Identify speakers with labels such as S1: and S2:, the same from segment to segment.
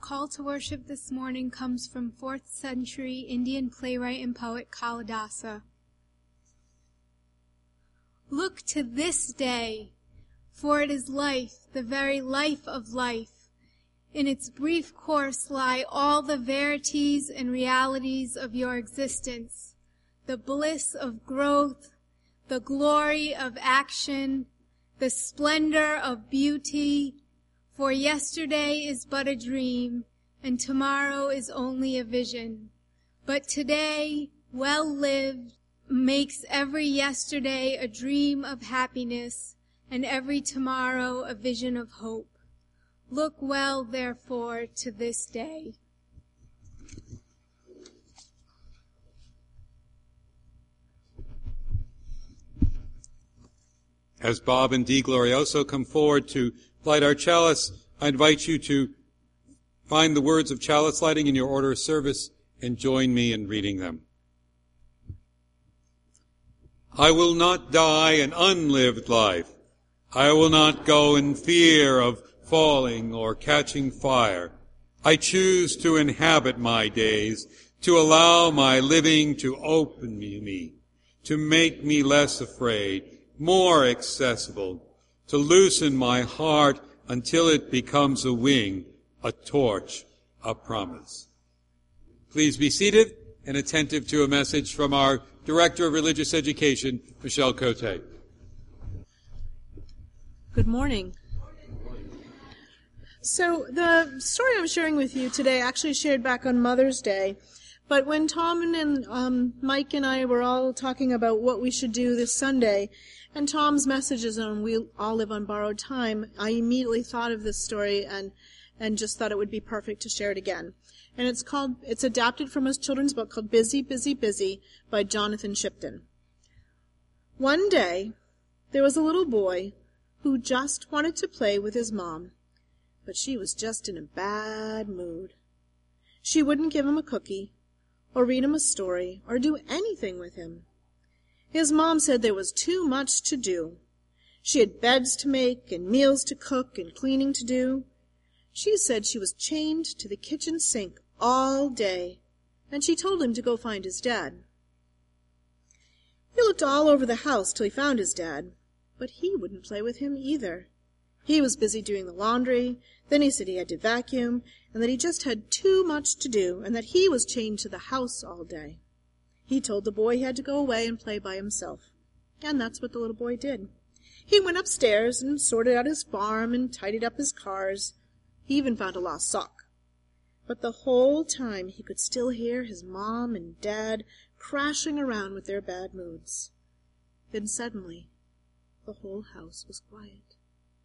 S1: call to worship this morning comes from 4th century Indian playwright and poet Kalidasa. Look to this day, for it is life, the very life of life. In its brief course lie all the verities and realities of your existence, the bliss of growth, the glory of action, the splendor of beauty. For yesterday is but a dream, and tomorrow is only a vision. But today, well lived, makes every yesterday a dream of happiness, and every tomorrow a vision of hope. Look well, therefore, to this day.
S2: As Bob and Dee Glorioso come forward to light our chalice, I invite you to find the words of chalice lighting in your order of service and join me in reading them. I will not die an unlived life. I will not go in fear of falling or catching fire. I choose to inhabit my days, to allow my living to open me, to make me less afraid, more accessible, to loosen my heart until it becomes a wing, a torch, a promise. Please be seated and attentive to a message from our Director of Religious Education, Michelle Cote.
S3: Good morning. So the story I'm sharing with you today actually shared back on Mother's Day, but when Tom and Mike and I were all talking about what we should do this Sunday, and Tom's messages on We All Live on Borrowed Time, I immediately thought of this story and just thought it would be perfect to share it again. And it's adapted from a children's book called Busy, Busy, Busy by Jonathan Shipton. One day, there was a little boy who just wanted to play with his mom, but she was just in a bad mood. She wouldn't give him a cookie, or read him a story, or do anything with him. His mom said there was too much to do. She had beds to make, and meals to cook, and cleaning to do. She said she was chained to the kitchen sink all day, and she told him to go find his dad. He looked all over the house till he found his dad, but he wouldn't play with him either. He was busy doing the laundry, then he said he had to vacuum, and that he just had too much to do, and that he was chained to the house all day. He told the boy he had to go away and play by himself, and that's what the little boy did. He went upstairs and sorted out his farm and tidied up his cars. He even found a lost sock. But the whole time he could still hear his mom and dad crashing around with their bad moods. Then suddenly, the whole house was quiet.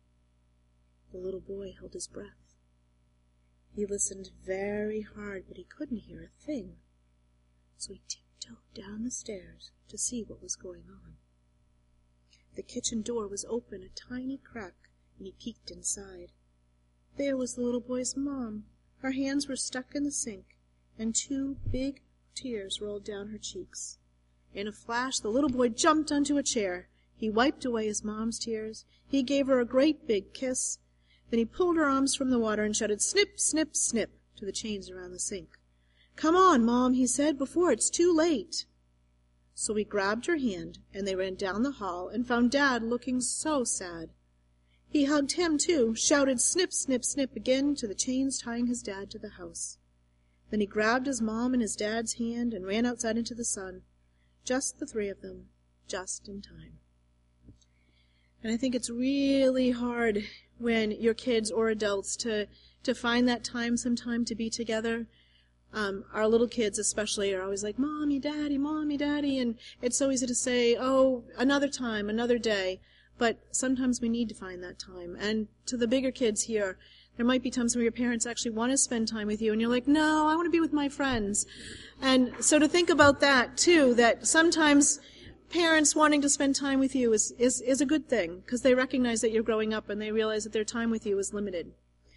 S3: The little boy held his breath. He listened very hard, but he couldn't hear a thing. So he tiptoed down the stairs to see what was going on. The kitchen door was open a tiny crack, and he peeked inside. There was the little boy's mom. Her hands were stuck in the sink, and 2 big tears rolled down her cheeks. In a flash, the little boy jumped onto a chair. He wiped away his mom's tears. He gave her a great big kiss. Then he pulled her arms from the water and shouted, "Snip, snip, snip," to the chains around the sink. "Come on, Mom," he said, "before it's too late." So he grabbed her hand, and they ran down the hall and found Dad looking so sad. He hugged him, too, shouted snip, snip, snip again to the chains tying his dad to the house. Then he grabbed his mom and his dad's hand and ran outside into the sun. Just the 3 of them, just in time. And I think it's really hard when you're kids or adults to find that time sometime to be together. Our little kids especially are always like, Mommy, Daddy, and it's so easy to say, oh, another time, another day. But sometimes we need to find that time. And to the bigger kids here, there might be times where your parents actually want to spend time with you, and you're like, no, I want to be with my friends. And so to think about that, too, that sometimes parents wanting to spend time with you is a good thing, because they recognize that you're growing up and they realize that their time with you is limited.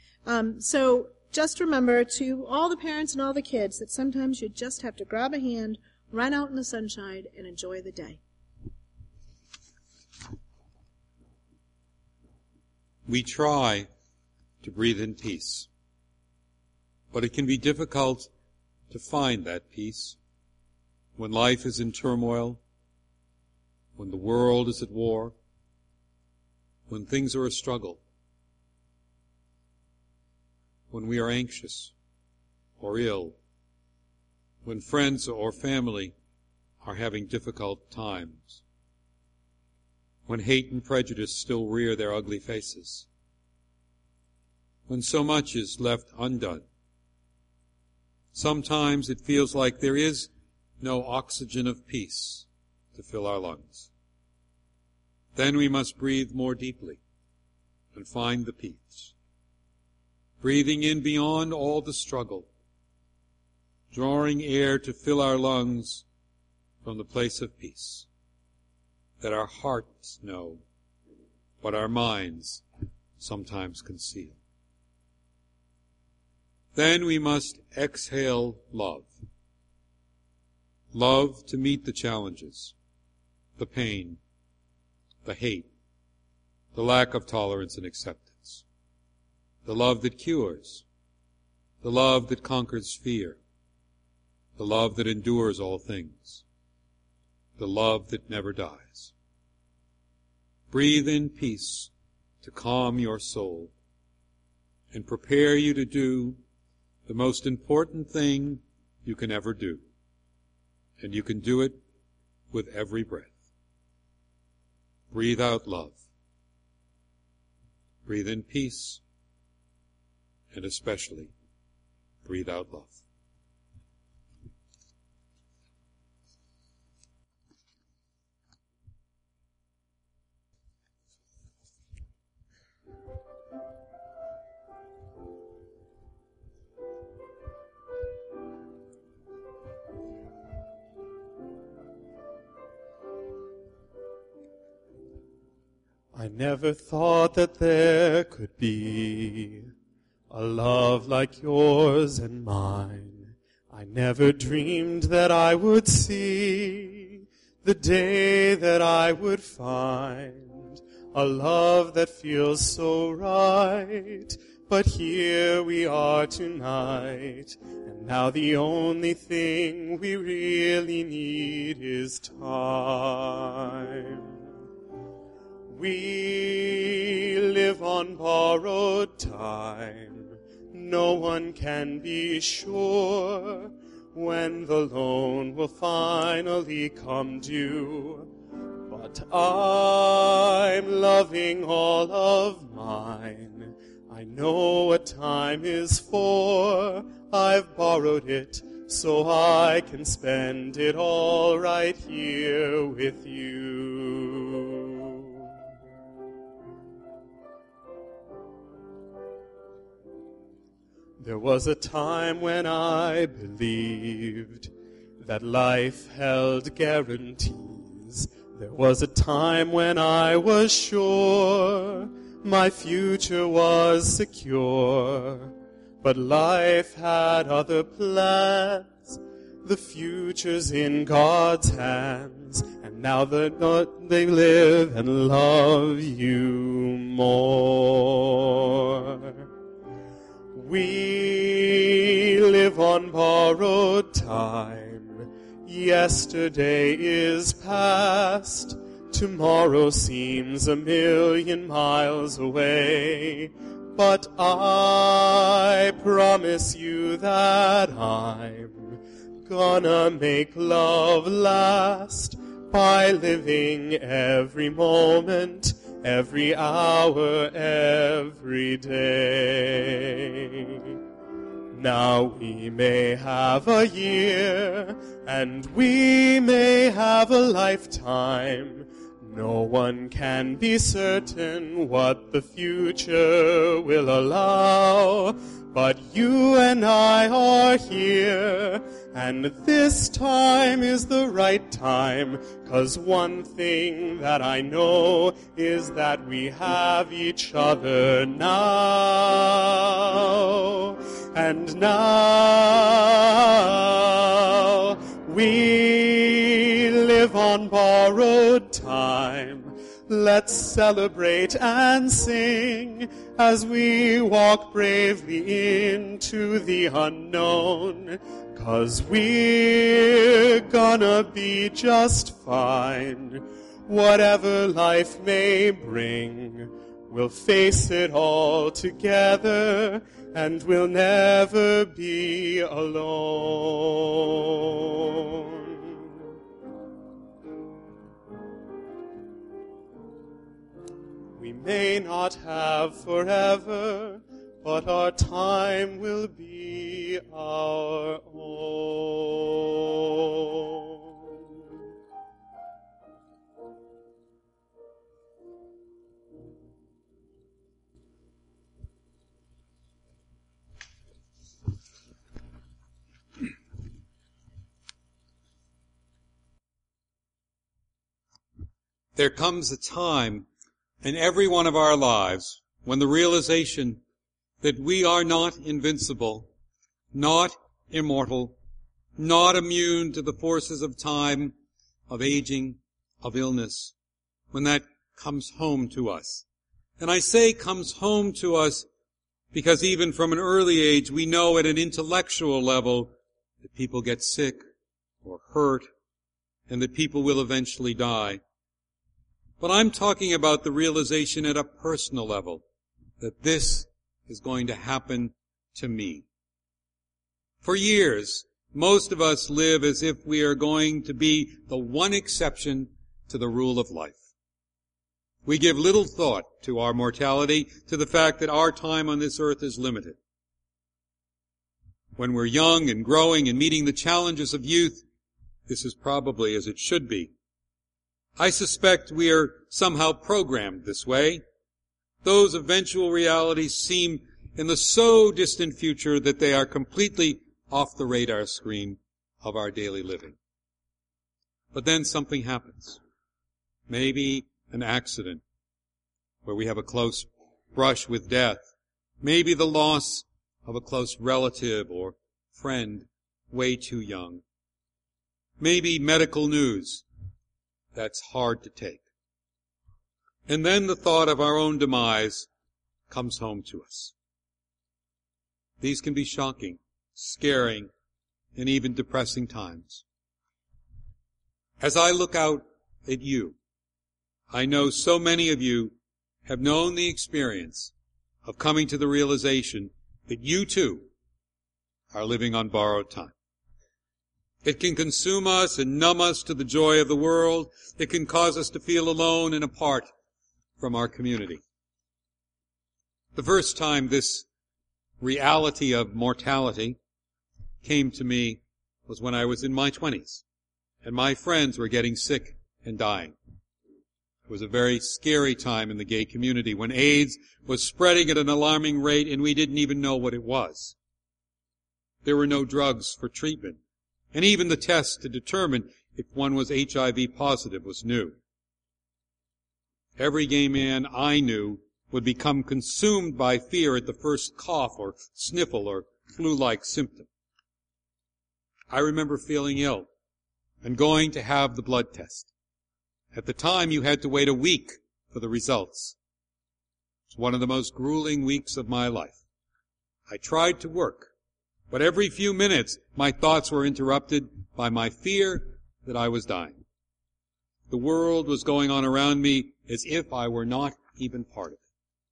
S3: So just remember, to all the parents and all the kids, that sometimes you just have to grab a hand, run out in the sunshine, and enjoy the day.
S2: We try to breathe in peace. But it can be difficult to find that peace when life is in turmoil, when the world is at war, when things are a struggle, when we are anxious or ill, when friends or family are having difficult times, when hate and prejudice still rear their ugly faces, when so much is left undone. Sometimes it feels like there is no oxygen of peace to fill our lungs. Then we must breathe more deeply and find the peace, breathing in beyond all the struggle, drawing air to fill our lungs from the place of peace that our hearts know, but our minds sometimes conceal. Then we must exhale love. Love to meet the challenges, the pain, the hate, the lack of tolerance and acceptance. The love that cures, the love that conquers fear, the love that endures all things, the love that never dies. Breathe in peace to calm your soul and prepare you to do the most important thing you can ever do. And you can do it with every breath. Breathe out love. Breathe in peace, and especially breathe out love.
S4: I never thought that there could be a love like yours and mine. I never dreamed that I would see the day that I would find a love that feels so right. But here we are tonight, and now the only thing we really need is time. We live on borrowed time. No one can be sure when the loan will finally come due. But I'm loving all of mine. I know what time is for. I've borrowed it so I can spend it all right here with you. There was a time when I believed that life held guarantees. There was a time when I was sure my future was secure. But life had other plans. The future's in God's hands. And now they live and love you more. We live on borrowed time. Yesterday is past. Tomorrow seems a million miles away. But I promise you that I'm gonna make love last by living every moment, every hour, every day. Now we may have a year, and we may have a lifetime. No one can be certain what the future will allow. But you and I are here, and this time is the right time. 'Cause one thing that I know is that we have each other now. And now we live on borrowed time. Let's celebrate and sing as we walk bravely into the unknown. 'Cause we're gonna be just fine. Whatever life may bring, we'll face it all together, and we'll never be alone. We may not have forever, but our time will be our own.
S2: There comes a time in every one of our lives when the realization that we are not invincible, not immortal, not immune to the forces of time, of aging, of illness, when that comes home to us. And I say comes home to us because even from an early age we know at an intellectual level that people get sick or hurt and that people will eventually die. But I'm talking about the realization at a personal level that this is going to happen to me. For years, most of us live as if we are going to be the one exception to the rule of life. We give little thought to our mortality, to the fact that our time on this earth is limited. When we're young and growing and meeting the challenges of youth, this is probably as it should be. I suspect we are somehow programmed this way. Those eventual realities seem in the so distant future that they are completely off the radar screen of our daily living. But then something happens. Maybe an accident where we have a close brush with death. Maybe the loss of a close relative or friend way too young. Maybe medical news that's hard to take. And then the thought of our own demise comes home to us. These can be shocking, scaring, and even depressing times. As I look out at you, I know so many of you have known the experience of coming to the realization that you too are living on borrowed time. It can consume us and numb us to the joy of the world. It can cause us to feel alone and apart from our community. The first time this reality of mortality came to me was when I was in my 20s, and my friends were getting sick and dying. It was a very scary time in the gay community when AIDS was spreading at an alarming rate and we didn't even know what it was. There were no drugs for treatment, and even the test to determine if one was HIV positive was new. Every gay man I knew would become consumed by fear at the first cough or sniffle or flu-like symptom. I remember feeling ill and going to have the blood test. At the time, you had to wait a week for the results. It's one of the most grueling weeks of my life. I tried to work, but every few minutes, my thoughts were interrupted by my fear that I was dying. The world was going on around me as if I were not even part of it.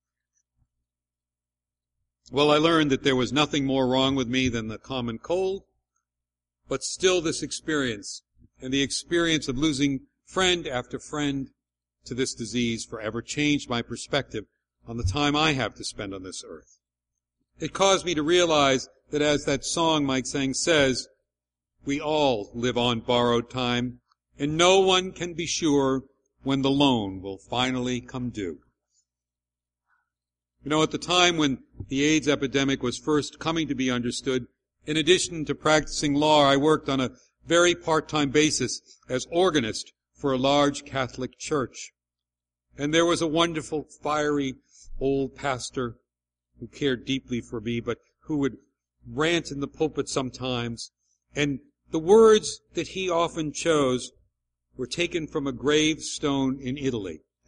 S2: Well, I learned that there was nothing more wrong with me than the common cold, but still this experience, and the experience of losing friend after friend to this disease, forever changed my perspective on the time I have to spend on this earth. It caused me to realize that, as that song Mike sang says, we all live on borrowed time, and no one can be sure when the loan will finally come due. You know, at the time when the AIDS epidemic was first coming to be understood, in addition to practicing law, I worked on a very part-time basis as organist for a large Catholic church. And there was a wonderful, fiery old pastor who cared deeply for me, but who would rant in the pulpit sometimes. And the words that he often chose were taken from a gravestone in Italy.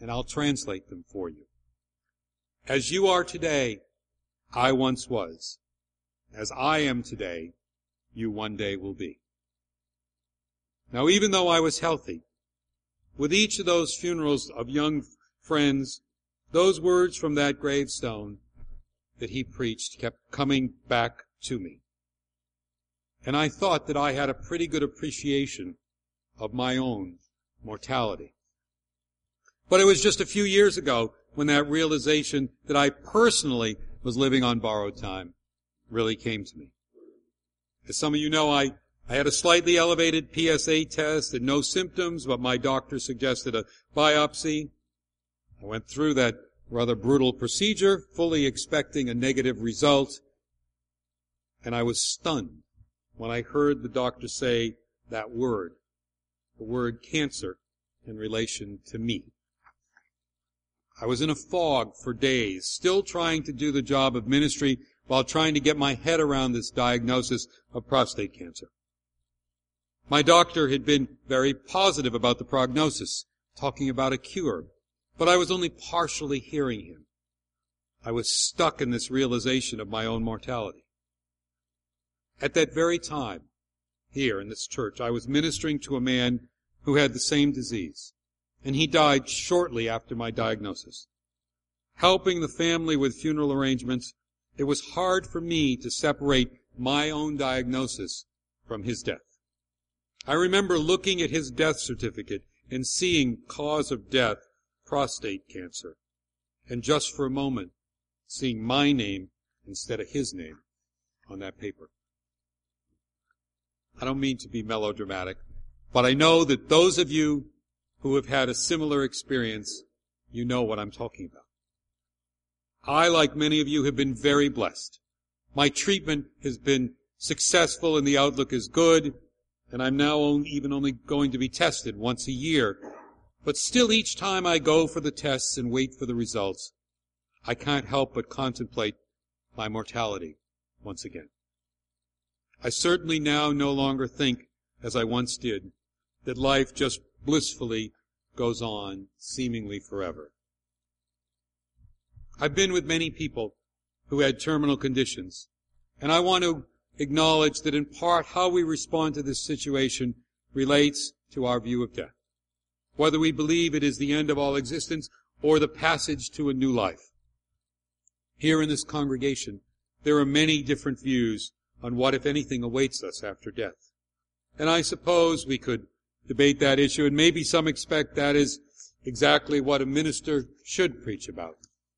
S2: and I'll translate them for you. As you are today, I once was. As I am today, you one day will be. Now, even though I was healthy, with each of those funerals of young friends, those words from that gravestone that he preached kept coming back to me. And I thought that I had a pretty good appreciation of my own mortality. But it was just a few years ago when that realization that I personally was living on borrowed time really came to me. As some of you know, I had a slightly elevated PSA test and no symptoms, but my doctor suggested a biopsy. I went through that rather brutal procedure, fully expecting a negative result, and I was stunned when I heard the doctor say that word, the word cancer, in relation to me. I was in a fog for days, still trying to do the job of ministry while trying to get my head around this diagnosis of prostate cancer. My doctor had been very positive about the prognosis, talking about a cure, but I was only partially hearing him. I was stuck in this realization of my own mortality. At that very time, here in this church, I was ministering to a man who had the same disease, and he died shortly after my diagnosis. Helping the family with funeral arrangements, it was hard for me to separate my own diagnosis from his death. I remember looking at his death certificate and seeing cause of death, prostate cancer, and just for a moment, seeing my name instead of his name on that paper. I don't mean to be melodramatic, but I know that those of you who have had a similar experience, you know what I'm talking about. I, like many of you, have been very blessed. My treatment has been successful and the outlook is good, and I'm now only going to be tested once a year. But still, each time I go for the tests and wait for the results, I can't help but contemplate my mortality once again. I certainly now no longer think, as I once did, that life just blissfully goes on, seemingly forever. I've been with many people who had terminal conditions, and I want to acknowledge that in part how we respond to this situation relates to our view of death, whether we believe it is the end of all existence or the passage to a new life. Here in this congregation, there are many different views on what, if anything, awaits us after death. And I suppose we could debate that issue, and maybe some expect that is exactly what a minister should preach about.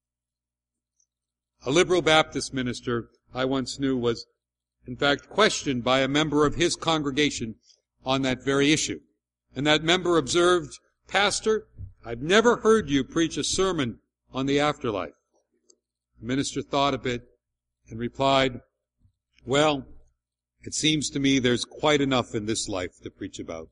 S2: A liberal Baptist minister I once knew was, in fact, questioned by a member of his congregation on that very issue. And that member observed, "Pastor, I've never heard you preach a sermon on the afterlife." The minister thought a bit and replied, "Well, it seems to me there's quite enough in this life to preach about."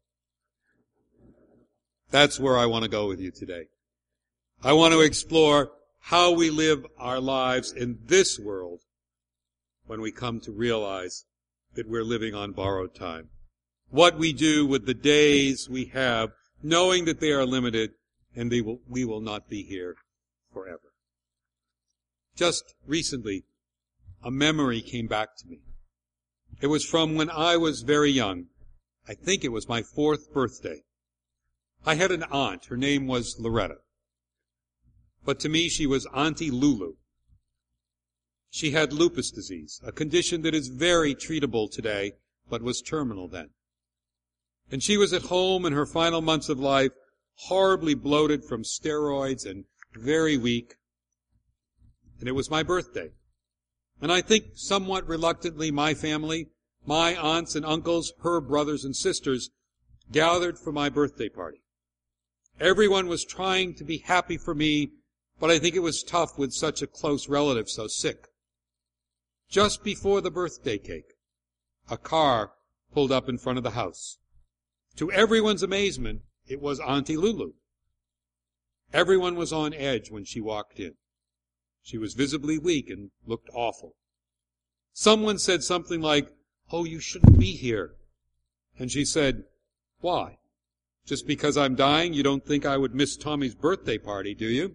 S2: That's where I want to go with you today. I want to explore how we live our lives in this world when we come to realize that we're living on borrowed time. What we do with the days we have, knowing that they are limited and we will not be here forever. Just recently, a memory came back to me. It was from when I was very young. I think it was my 4th birthday. I had an aunt. Her name was Loretta. But to me, she was Auntie Lulu. She had lupus disease, a condition that is very treatable today, but was terminal then. And she was at home in her final months of life, horribly bloated from steroids and very weak. And it was my birthday. And I think somewhat reluctantly my family, my aunts and uncles, her brothers and sisters, gathered for my birthday party. Everyone was trying to be happy for me, but I think it was tough with such a close relative so sick. Just before the birthday cake, a car pulled up in front of the house. To everyone's amazement, it was Auntie Lulu. Everyone was on edge when she walked in. She was visibly weak and looked awful. Someone said something like, "Oh, you shouldn't be here." And she said, "Why?" Just because I'm dying, you don't think I would miss Tommy's birthday party, do you?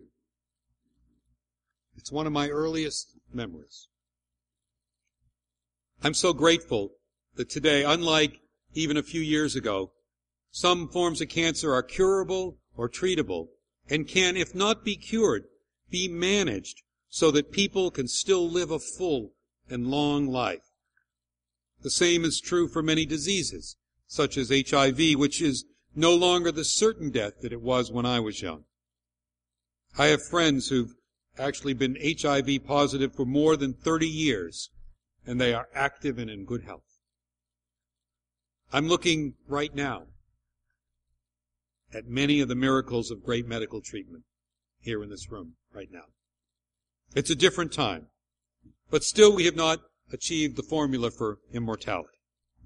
S2: It's one of my earliest memories. I'm so grateful that today, unlike even a few years ago, some forms of cancer are curable or treatable and can, if not be cured, be managed so that people can still live a full and long life. The same is true for many diseases, such as HIV, which is no longer the certain death that it was when I was young. I have friends who've actually been HIV positive for more than 30 years, and they are active and in good health. I'm looking right now at many of the miracles of great medical treatment here in this room right now. It's a different time, but still we have not achieved the formula for immortality.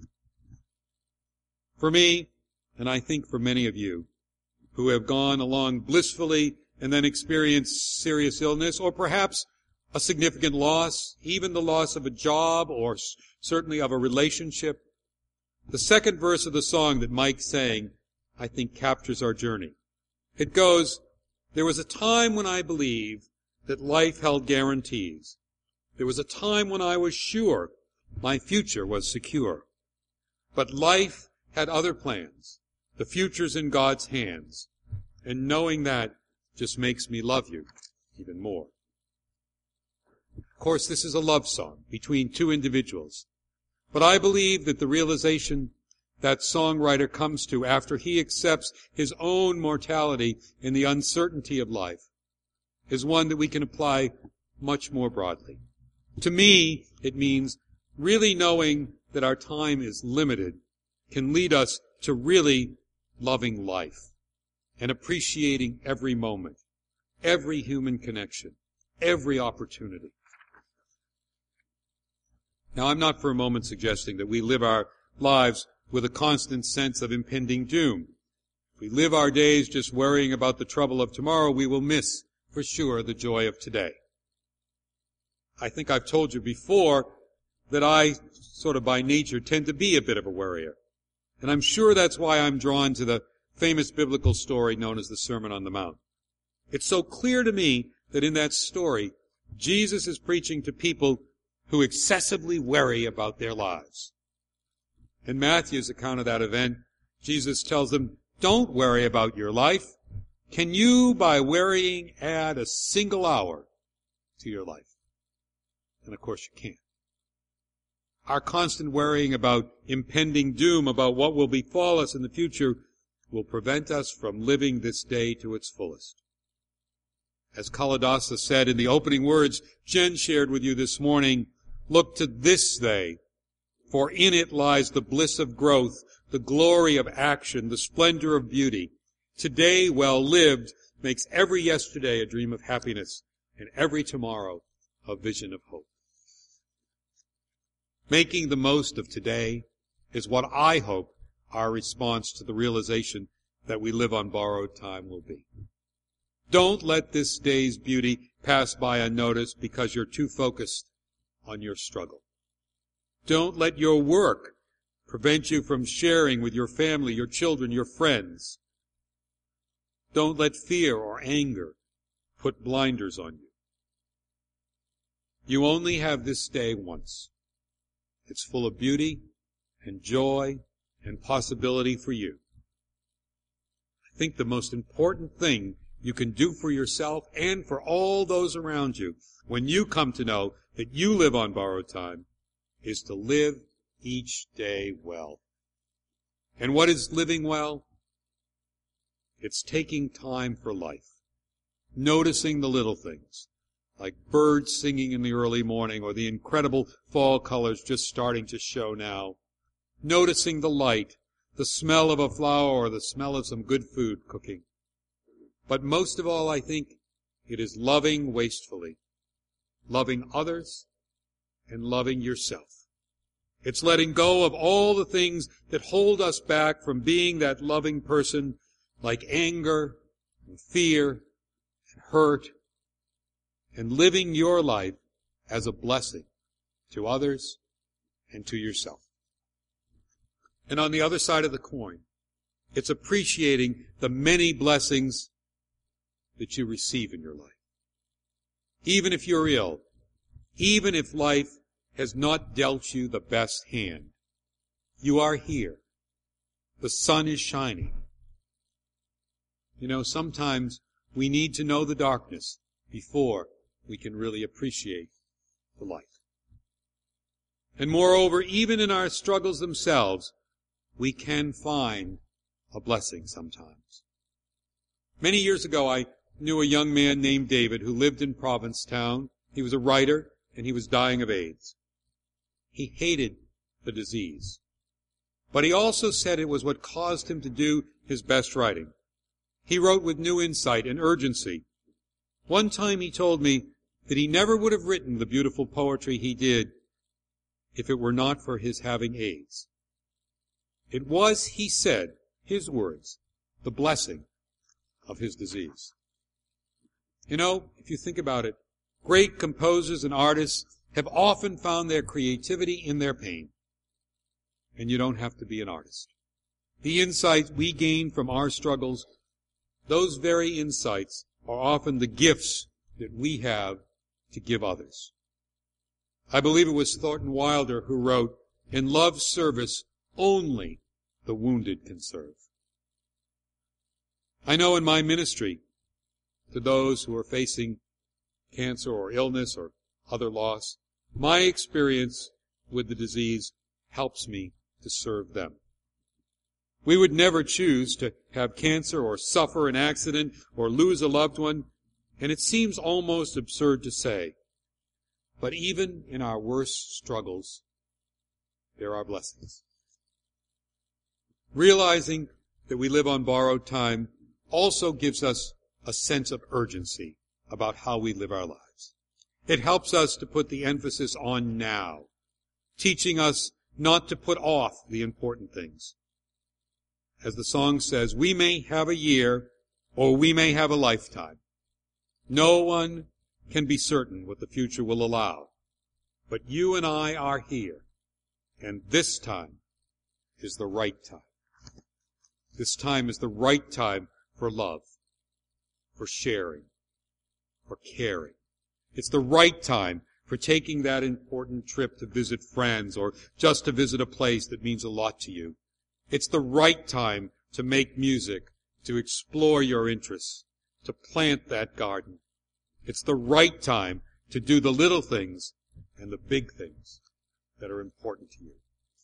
S2: For me, and I think for many of you, who have gone along blissfully and then experienced serious illness, or perhaps a significant loss, even the loss of a job, or certainly of a relationship, the second verse of the song that Mike sang, I think, captures our journey. It goes, "There was a time when I believed that life held guarantees. There was a time when I was sure my future was secure. But life had other plans. The future's in God's hands. And knowing that just makes me love you even more." Of course, this is a love song between two individuals. But I believe that the realization that songwriter comes to after he accepts his own mortality in the uncertainty of life is one that we can apply much more broadly. To me, it means really knowing that our time is limited can lead us to really loving life and appreciating every moment, every human connection, every opportunity. Now, I'm not for a moment suggesting that we live our lives with a constant sense of impending doom. If we live our days just worrying about the trouble of tomorrow, we will miss, for sure, the joy of today. I think I've told you before that I, sort of by nature, tend to be a bit of a worrier. And I'm sure that's why I'm drawn to the famous biblical story known as the Sermon on the Mount. It's so clear to me that in that story, Jesus is preaching to people who excessively worry about their lives. In Matthew's account of that event, Jesus tells them, don't worry about your life. Can you, by worrying, add a single hour to your life? And of course you can't. Our constant worrying about impending doom, about what will befall us in the future, will prevent us from living this day to its fullest. As Kalidasa said in the opening words Jen shared with you this morning, look to this day, for in it lies the bliss of growth, the glory of action, the splendor of beauty. Today, well lived, makes every yesterday a dream of happiness, and every tomorrow a vision of hope. Making the most of today is what I hope our response to the realization that we live on borrowed time will be. Don't let this day's beauty pass by unnoticed because you're too focused on your struggle. Don't let your work prevent you from sharing with your family, your children, your friends. Don't let fear or anger put blinders on you. You only have this day once. It's full of beauty and joy and possibility for you. I think the most important thing you can do for yourself and for all those around you when you come to know that you live on borrowed time is to live each day well. And what is living well? It's taking time for life, noticing the little things, like birds singing in the early morning or the incredible fall colors just starting to show now, noticing the light, the smell of a flower or the smell of some good food cooking. But most of all, I think, it is loving wastefully, loving others and loving yourself. It's letting go of all the things that hold us back from being that loving person, like anger and fear and hurt, and living your life as a blessing to others and to yourself. And on the other side of the coin, It's appreciating the many blessings that you receive in your life. Even if you're ill, even if life has not dealt you the best hand, you are here. The sun is shining. You know, sometimes we need to know the darkness before we can really appreciate the light. And moreover, even in our struggles themselves, we can find a blessing sometimes. Many years ago, I knew a young man named David who lived in Provincetown. He was a writer, and he was dying of AIDS. He hated the disease. But he also said it was what caused him to do his best writing. He wrote with new insight and urgency. One time he told me that he never would have written the beautiful poetry he did if it were not for his having AIDS. It was, he said, his words, the blessing of his disease. You know, if you think about it, great composers and artists have often found their creativity in their pain. And you don't have to be an artist. The insights we gain from our struggles, those very insights are often the gifts that we have to give others. I believe it was Thornton Wilder who wrote, "In love's service only the wounded can serve." I know in my ministry, to those who are facing cancer or illness or other loss, my experience with the disease helps me to serve them. We would never choose to have cancer or suffer an accident or lose a loved one, and it seems almost absurd to say. But even in our worst struggles, there are blessings. Realizing that we live on borrowed time also gives us a sense of urgency about how we live our lives. It helps us to put the emphasis on now, teaching us not to put off the important things. As the song says, we may have a year or we may have a lifetime. No one can be certain what the future will allow. But you and I are here, and this time is the right time. This time is the right time for love, for sharing, for caring. It's the right time for taking that important trip to visit friends or just to visit a place that means a lot to you. It's the right time to make music, to explore your interests, to plant that garden. It's the right time to do the little things and the big things that are important to you.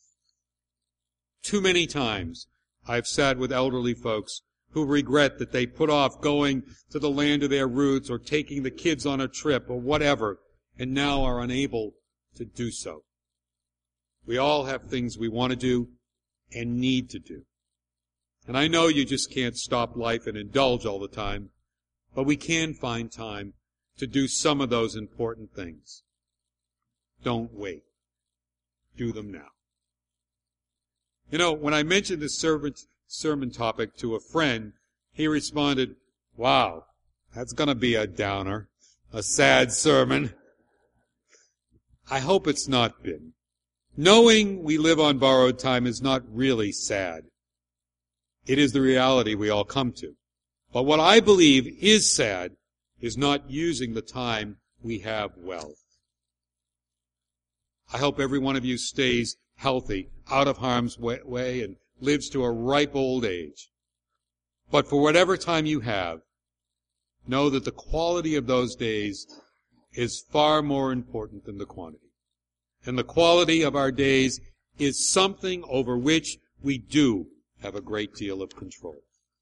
S2: Too many times I've sat with elderly folks who regret that they put off going to the land of their roots or taking the kids on a trip or whatever, and now are unable to do so. We all have things we want to do and need to do. And I know you just can't stop life and indulge all the time, but we can find time to do some of those important things. Don't wait. Do them now. You know, when I mentioned this sermon topic to a friend, he responded, "Wow, that's going to be a downer, a sad sermon." I hope it's not been. Knowing we live on borrowed time is not really sad. It is the reality we all come to. But what I believe is sad is not using the time we have well. I hope every one of you stays healthy, out of harm's way, and lives to a ripe old age. But for whatever time you have, know that the quality of those days is far more important than the quantity. And the quality of our days is something over which we do have a great deal of control.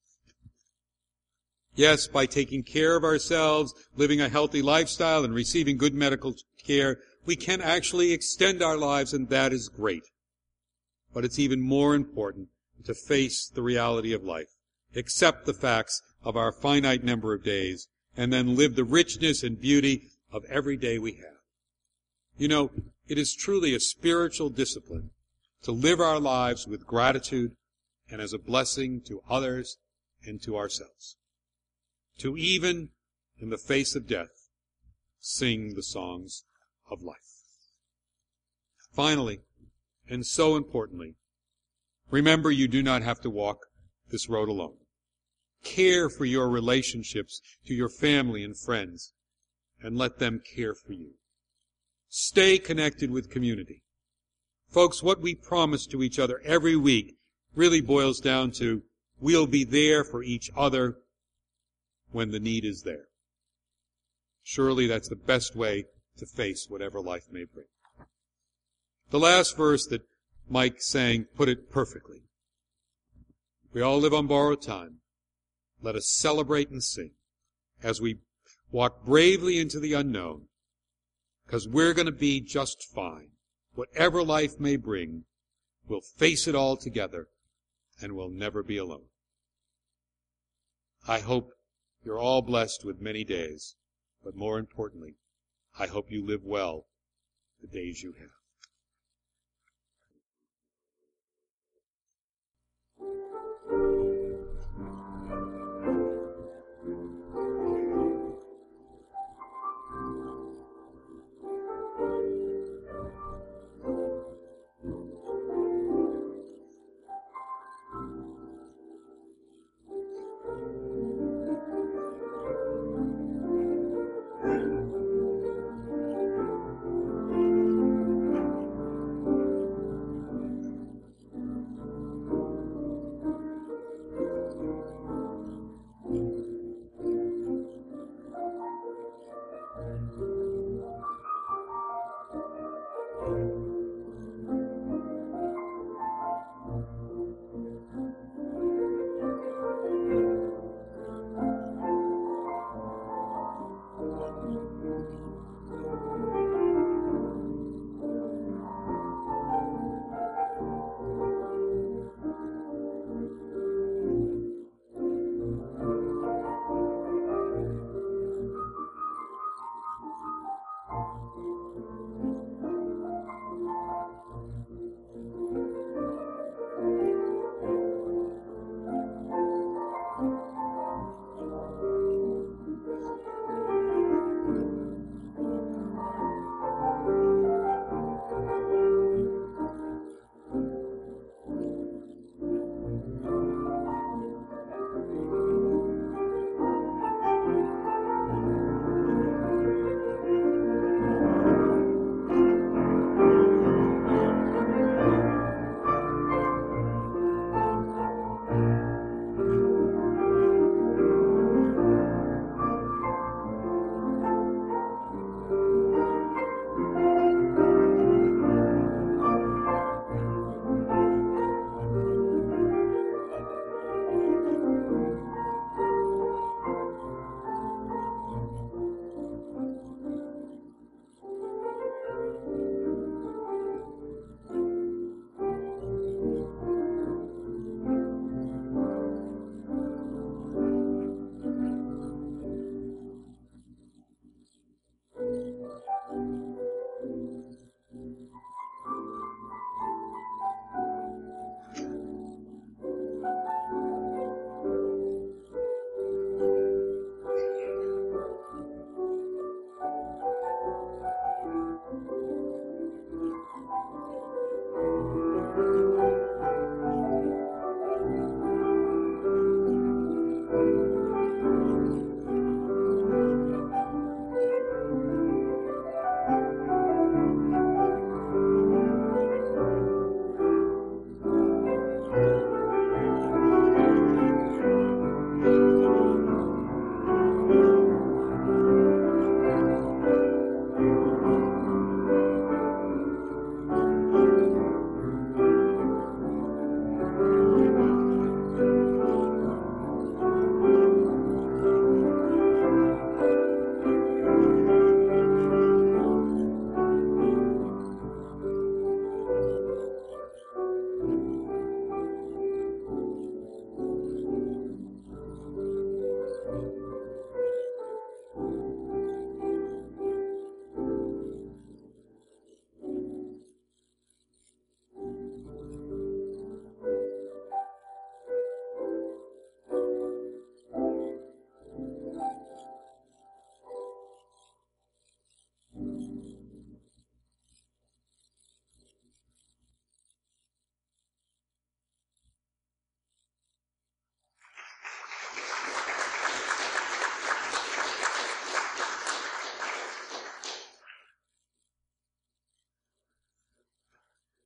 S2: Yes, by taking care of ourselves, living a healthy lifestyle, and receiving good medical care, we can actually extend our lives, and that is great. But it's even more important to face the reality of life, accept the facts of our finite number of days, and then live the richness and beauty of every day we have. You know, it is truly a spiritual discipline to live our lives with gratitude and as a blessing to others and to ourselves. To even, in the face of death, sing the songs of life. Finally, and so importantly, remember you do not have to walk this road alone. Care for your relationships to your family and friends, and let them care for you. Stay connected with community. Folks, what we promise to each other every week really boils down to we'll be there for each other when the need is there. Surely that's the best way to face whatever life may bring. The last verse that Mike sang put it perfectly. We all live on borrowed time. Let us celebrate and sing as we walk bravely into the unknown, because we're going to be just fine. Whatever life may bring, we'll face it all together, and we'll never be alone. I hope you're all blessed with many days, but more importantly, I hope you live well the days you have.